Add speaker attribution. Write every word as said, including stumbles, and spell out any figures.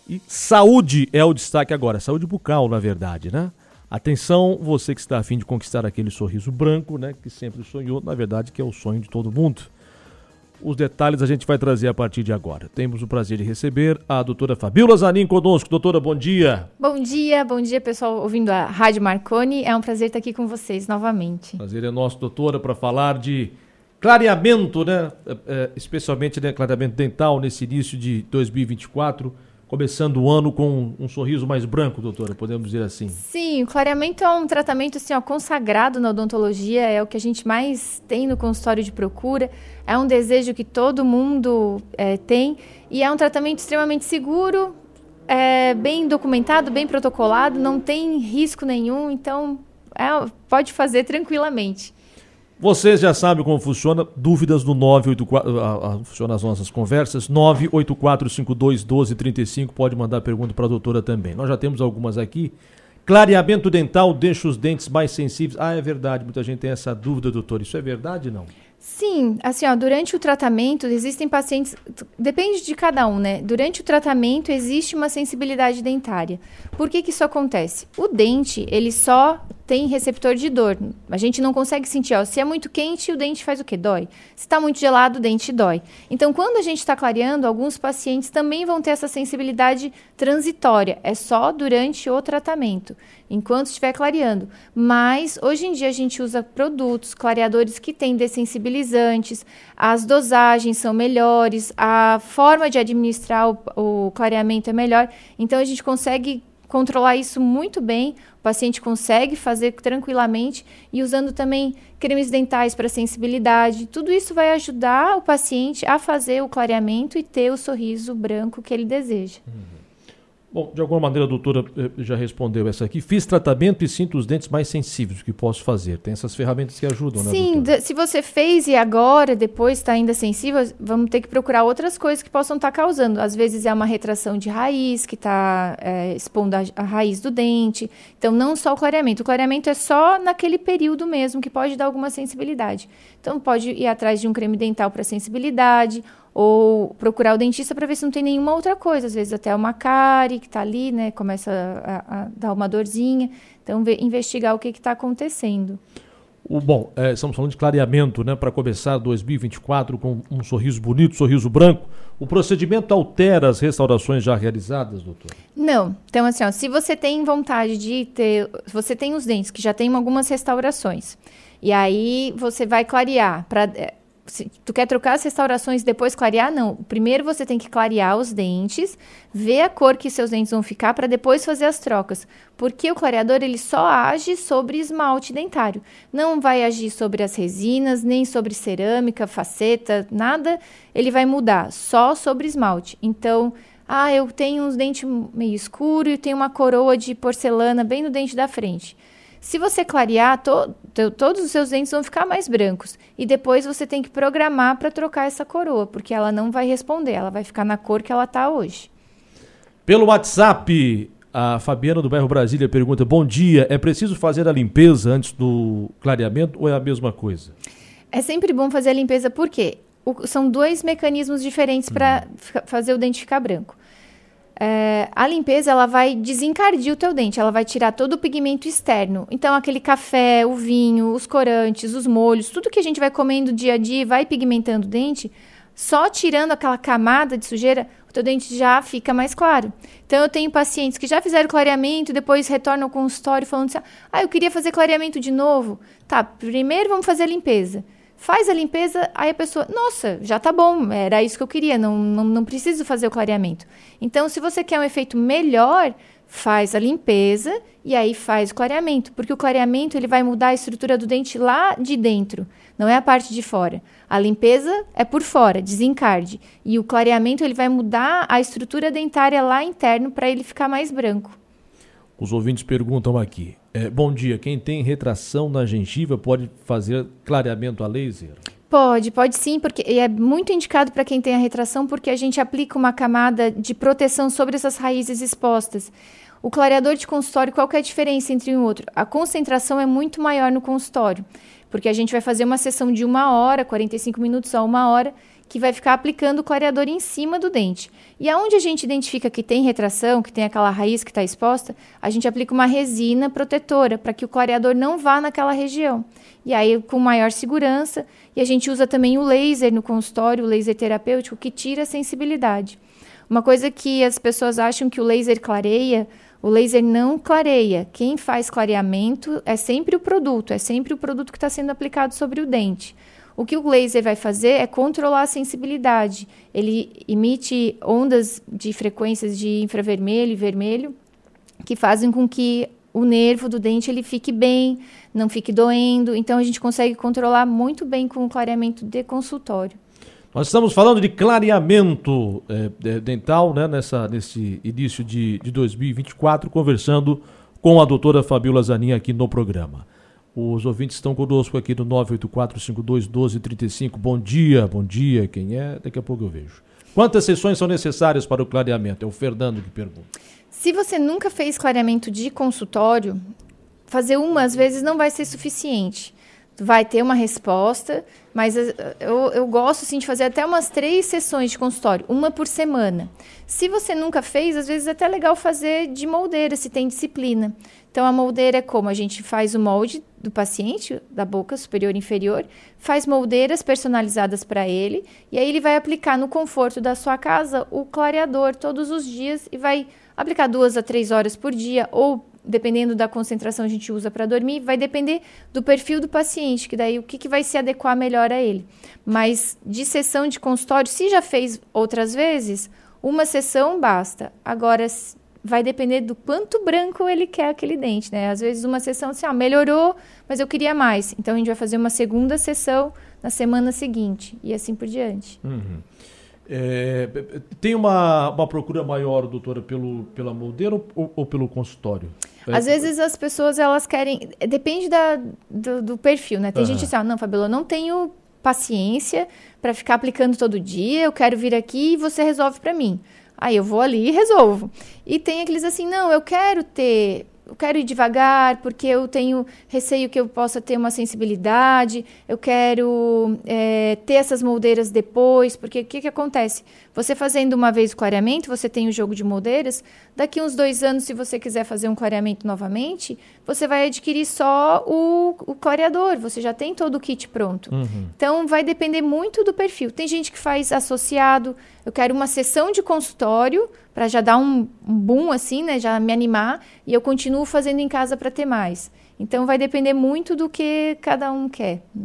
Speaker 1: E saúde é o destaque agora, saúde bucal, na verdade, né? Atenção, você que está a fim de conquistar aquele sorriso branco, né? Que sempre sonhou, na verdade, que é o sonho de todo mundo. Os detalhes a gente vai trazer a partir de agora. Temos o prazer de receber a doutora Fabíola Zanin conosco. Doutora, bom dia.
Speaker 2: Bom dia, bom dia, pessoal ouvindo a Rádio Marconi. É um prazer estar aqui com vocês novamente.
Speaker 1: Prazer é nosso, doutora, para falar de clareamento, né? É, é, especialmente, né, clareamento dental nesse início de dois mil e vinte e quatro, começando o ano com um sorriso mais branco, doutora, podemos dizer assim.
Speaker 2: Sim, o clareamento é um tratamento assim, ó, consagrado na odontologia, é o que a gente mais tem no consultório de procura, é um desejo que todo mundo é, tem e é um tratamento extremamente seguro, é, bem documentado, bem protocolado, não tem risco nenhum, então é, pode fazer tranquilamente.
Speaker 1: Vocês já sabem como funciona, dúvidas no nove oito quatro, a, a, funciona as nossas conversas, nove oito quatro cinco dois um dois três cinco, pode mandar pergunta para a doutora também. Nós já temos algumas aqui. Clareamento dental deixa os dentes mais sensíveis. Ah, é verdade, muita gente tem essa dúvida, doutor. Isso é verdade ou não?
Speaker 2: Sim, assim, ó, durante o tratamento existem pacientes, depende de cada um, né? Durante o tratamento existe uma sensibilidade dentária. Por que que isso acontece? O dente, ele só tem receptor de dor. A gente não consegue sentir, ó, se é muito quente, o dente faz o quê? Dói. Se está muito gelado, o dente dói. Então, quando a gente está clareando, alguns pacientes também vão ter essa sensibilidade transitória. É só durante o tratamento, enquanto estiver clareando. Mas, hoje em dia, a gente usa produtos, clareadores que têm dessensibilizantes, as dosagens são melhores, a forma de administrar o, o clareamento é melhor. Então, a gente consegue controlar isso muito bem, o paciente consegue fazer tranquilamente e usando também cremes dentais para sensibilidade. Tudo isso vai ajudar o paciente a fazer o clareamento e ter o sorriso branco que ele deseja.
Speaker 1: Uhum. Bom, de alguma maneira a doutora já respondeu essa aqui. Fiz tratamento e sinto os dentes mais sensíveis. O que posso fazer? Tem essas ferramentas que ajudam, né,
Speaker 2: Sim,
Speaker 1: doutora?
Speaker 2: se você fez e agora, depois está ainda sensível, vamos ter que procurar outras coisas que possam estar causando. Às vezes é uma retração de raiz, que está é, expondo a, a raiz do dente. Então, não só o clareamento. O clareamento é só naquele período mesmo, que pode dar alguma sensibilidade. Então, pode ir atrás de um creme dental para sensibilidade, ou procurar o dentista para ver se não tem nenhuma outra coisa. Às vezes até uma cárie que está ali, né? Começa a, a dar uma dorzinha. Então, ver, investigar o que está acontecendo.
Speaker 1: O, bom, é, estamos falando de clareamento, né? Para começar dois mil e vinte e quatro com um sorriso bonito, sorriso branco. O procedimento altera as restaurações já realizadas, doutor? Não.
Speaker 2: Então, assim, ó, se você tem vontade de ter... Você tem os dentes que já tem algumas restaurações. E aí, você vai clarear para... Se tu quer trocar as restaurações e depois clarear, não. Primeiro você tem que clarear os dentes, ver a cor que seus dentes vão ficar para depois fazer as trocas. Porque o clareador ele só age sobre esmalte dentário. Não vai agir sobre as resinas, nem sobre cerâmica, faceta, nada. Ele vai mudar, só sobre esmalte. Então, ah, eu tenho uns dentes meio escuros e tenho uma coroa de porcelana bem no dente da frente. Se você clarear, to, to, todos os seus dentes vão ficar mais brancos. E depois você tem que programar para trocar essa coroa, porque ela não vai responder, ela vai ficar na cor que ela está hoje.
Speaker 1: Pelo WhatsApp, a Fabiana do bairro Brasília pergunta: bom dia, é preciso fazer a limpeza antes do clareamento ou é a mesma coisa?
Speaker 2: É sempre bom fazer a limpeza, porque o, são dois mecanismos diferentes para hum. fazer o dente ficar branco. É, a limpeza ela vai desencardir o teu dente, ela vai tirar todo o pigmento externo. Então, aquele café, o vinho, os corantes, os molhos, tudo que a gente vai comendo dia a dia e vai pigmentando o dente, só tirando aquela camada de sujeira, o teu dente já fica mais claro. Então, eu tenho pacientes que já fizeram clareamento e depois retornam ao consultório falando assim: ah, eu queria fazer clareamento de novo. Tá, primeiro vamos fazer a limpeza. Faz a limpeza, aí a pessoa, nossa, já tá bom, era isso que eu queria, não, não, não preciso fazer o clareamento. Então, se você quer um efeito melhor, faz a limpeza e aí faz o clareamento, porque o clareamento ele vai mudar a estrutura do dente lá de dentro, não é a parte de fora. A limpeza é por fora, desencarde, e o clareamento ele vai mudar a estrutura dentária lá interno para ele ficar mais branco.
Speaker 1: Os ouvintes perguntam aqui: é, bom dia, quem tem retração na gengiva pode fazer clareamento a laser?
Speaker 2: Pode, pode sim, porque é muito indicado para quem tem a retração, porque a gente aplica uma camada de proteção sobre essas raízes expostas. O clareador de consultório, qual que é a diferença entre um e outro? A concentração é muito maior no consultório, porque a gente vai fazer uma sessão de uma hora, quarenta e cinco minutos a uma hora, que vai ficar aplicando o clareador em cima do dente. E aonde a gente identifica que tem retração, que tem aquela raiz que está exposta, a gente aplica uma resina protetora para que o clareador não vá naquela região. E aí, com maior segurança, e a gente usa também o laser no consultório, o laser terapêutico, que tira a sensibilidade. Uma coisa que as pessoas acham que o laser clareia, o laser não clareia. Quem faz clareamento é sempre o produto, é sempre o produto que está sendo aplicado sobre o dente. O que o laser vai fazer é controlar a sensibilidade. Ele emite ondas de frequências de infravermelho e vermelho que fazem com que o nervo do dente ele fique bem, não fique doendo. Então, a gente consegue controlar muito bem com o clareamento de consultório.
Speaker 1: Nós estamos falando de clareamento é, dental, né, nessa, nesse início de, de dois mil e vinte e quatro, conversando com a doutora Fabiola Zanin aqui no programa. Os ouvintes estão conosco aqui no nove oito quatro, cinco dois um dois, três cinco. Bom dia, bom dia. Quem é? Daqui a pouco eu vejo. Quantas sessões são necessárias para o clareamento? É o Fernando que pergunta. Se
Speaker 2: você nunca fez clareamento de consultório, fazer uma às vezes não vai ser suficiente. Vai ter uma resposta, mas eu, eu gosto assim, de fazer até umas três sessões de consultório, uma por semana. Se você nunca fez, às vezes é até legal fazer de moldeira, se tem disciplina. Então, a moldeira é como? A gente faz o molde do paciente, da boca superior e inferior, faz moldeiras personalizadas para ele, e aí ele vai aplicar no conforto da sua casa o clareador todos os dias e vai aplicar duas a três horas por dia, ou dependendo da concentração a gente usa para dormir, vai depender do perfil do paciente, que daí o que, que vai se adequar melhor a ele. Mas de sessão de consultório, se já fez outras vezes, uma sessão basta. Agora, vai depender do quanto branco ele quer aquele dente, né? Às vezes uma sessão assim, ah, melhorou, mas eu queria mais. Então, a gente vai fazer uma segunda sessão na semana seguinte, e assim por diante.
Speaker 1: Uhum. É, tem uma, uma procura maior, doutora, pelo, pela moldeira ou, ou pelo consultório?
Speaker 2: Às é... vezes as pessoas, elas querem... Depende da, do, do perfil, né? Tem uhum. gente assim, ah, não, Fabiola, eu não tenho paciência para ficar aplicando todo dia, eu quero vir aqui e você resolve para mim. Aí eu vou ali e resolvo. E tem aqueles assim, não, eu quero ter... Eu quero ir devagar, porque eu tenho receio que eu possa ter uma sensibilidade, eu quero é, ter essas moldeiras depois, porque o que, que acontece? Você fazendo uma vez o clareamento, você tem o jogo de moldeiras, daqui uns dois anos, se você quiser fazer um clareamento novamente, você vai adquirir só o, o clareador, você já tem todo o kit pronto. Uhum. Então, vai depender muito do perfil. Tem gente que faz associado, eu quero uma sessão de consultório, para já dar um, um boom, assim, né? Já me animar, e eu continuo fazendo em casa para ter mais. Então, vai depender muito do que cada um quer.